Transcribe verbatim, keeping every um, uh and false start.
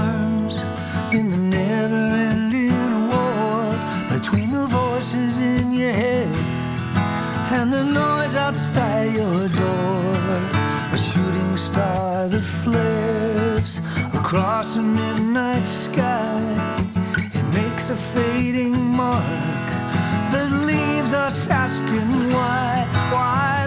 arms in the never-ending war between the voices in your head and the noise outside your door. A shooting star that flares across a midnight sky. It makes a fading mark that leaves us asking why, why